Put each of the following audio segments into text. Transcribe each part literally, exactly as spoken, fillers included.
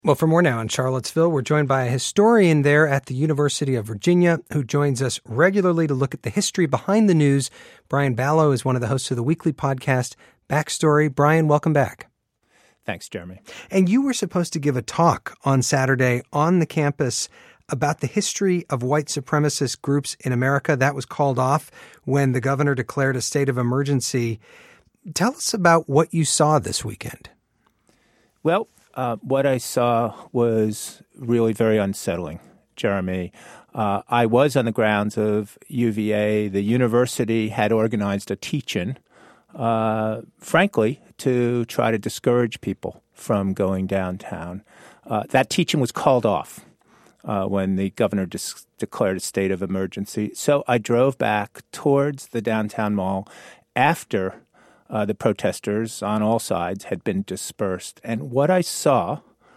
Well, for more now on Charlottesville, we're joined by a historian there at the University of Virginia who joins us regularly to look at the history behind the news. Brian Balogh is one of the hosts of the weekly podcast, Backstory. Brian, welcome back. Thanks, Jeremy. And you were supposed to give a talk on Saturday on the campus about the history of white supremacist groups in America. That was called off when the governor declared a state of emergency. Tell us about what you saw this weekend. Well, uh, what I saw was really very unsettling, Jeremy. Uh, I was on the grounds of U V A. The university had organized a teach-in, uh, frankly, to try to discourage people from going downtown. Uh, that teach-in was called off uh, when the governor dis- declared a state of emergency. So I drove back towards the downtown mall after Uh, the protesters on all sides had been dispersed. And what I saw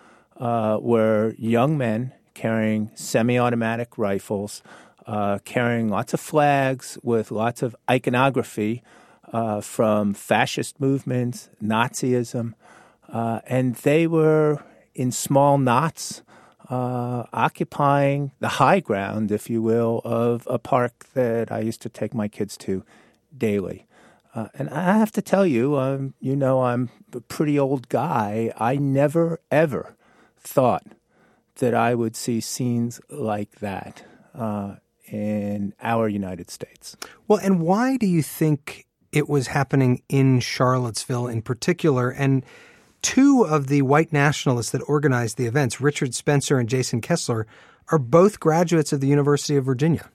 uh, were young men carrying semi-automatic rifles, uh, carrying lots of flags with lots of iconography uh, from fascist movements, Nazism, uh, and they were in small knots uh, occupying the high ground, if you will, of a park that I used to take my kids to daily. Uh, and I have to tell you, um, you know, I'm a pretty old guy. I never, ever thought that I would see scenes like that uh, in our United States. Well, and why do you think it was happening in Charlottesville in particular? And two of the white nationalists that organized the events, Richard Spencer and Jason Kessler, are both graduates of the University of Virginia.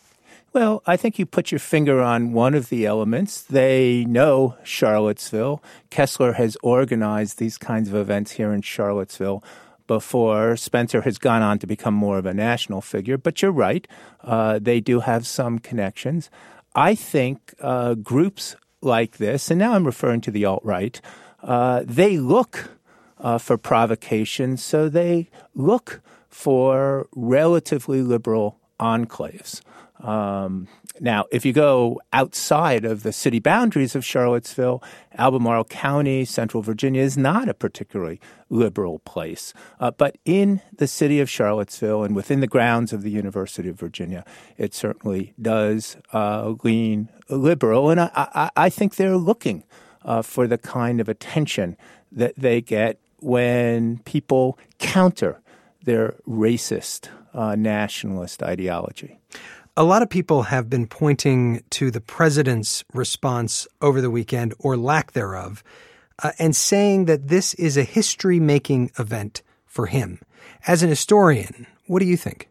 Well, I think you put your finger on one of the elements. They know Charlottesville. Kessler has organized these kinds of events here in Charlottesville before. Spencer has gone on to become more of a national figure. But you're right. Uh, they do have some connections. I think uh, groups like this, and now I'm referring to the alt-right, uh, they look uh, for provocation. So they look for relatively liberal enclaves. Um, now, if you go outside of the city boundaries of Charlottesville, Albemarle County, Central Virginia is not a particularly liberal place. Uh, but in the city of Charlottesville and within the grounds of the University of Virginia, it certainly does uh, lean liberal. And I, I, I think they're looking uh, for the kind of attention that they get when people counter their racist uh, nationalist ideology. A lot of people have been pointing to the president's response over the weekend, or lack thereof, uh, and saying that this is a history-making event for him. As an historian, what do you think?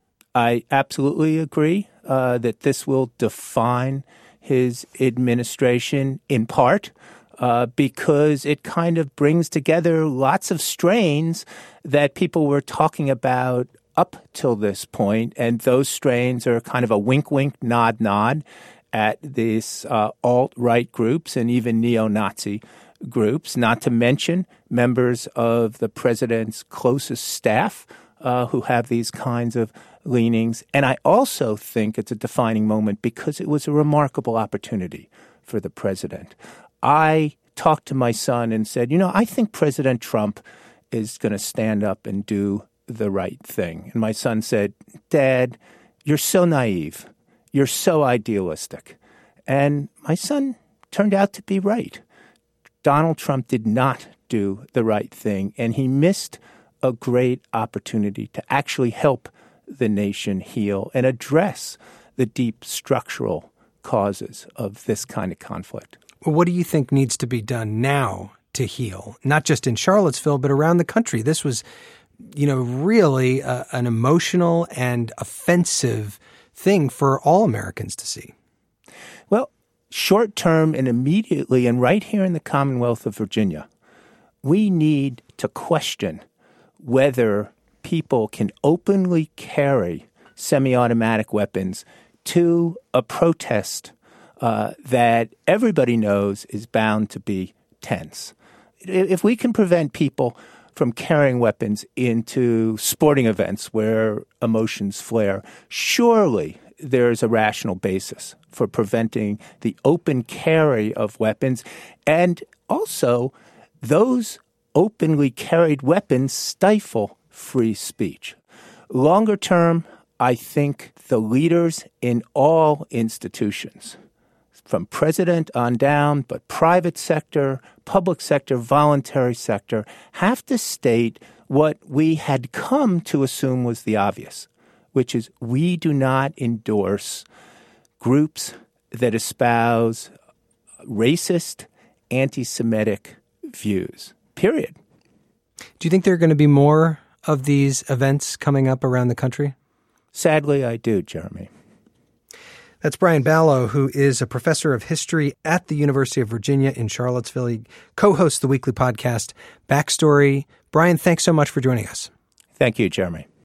I absolutely agree uh, that this will define his administration in part uh, because it kind of brings together lots of strains that people were talking about up till this point, and those strains are kind of a wink-wink, nod-nod at these uh, alt-right groups and even neo-Nazi groups, not to mention members of the president's closest staff uh, who have these kinds of leanings. And I also think it's a defining moment because it was a remarkable opportunity for the president. I talked to my son and said, you know, I think President Trump is going to stand up and do the right thing. And my son said, Dad, you're so naive. You're so idealistic. And my son turned out to be right. Donald Trump did not do the right thing, and he missed a great opportunity to actually help the nation heal and address the deep structural causes of this kind of conflict. What do you think needs to be done now to heal, not just in Charlottesville, but around the country? This was you know, really uh, an emotional and offensive thing for all Americans to see. Well, short term and immediately, and right here in the Commonwealth of Virginia, we need to question whether people can openly carry semi-automatic weapons to a protest uh, that everybody knows is bound to be tense. If we can prevent people from carrying weapons into sporting events where emotions flare, surely there's a rational basis for preventing the open carry of weapons. And also, those openly carried weapons stifle free speech. Longer term, I think the leaders in all institutions, from president on down, but private sector, public sector, voluntary sector, have to state what we had come to assume was the obvious, which is we do not endorse groups that espouse racist, anti-Semitic views, period. Do you think there are going to be more of these events coming up around the country? Sadly, I do, Jeremy. That's Brian Balogh, who is a professor of history at the University of Virginia in Charlottesville. He co-hosts the weekly podcast Backstory. Brian, thanks so much for joining us. Thank you, Jeremy.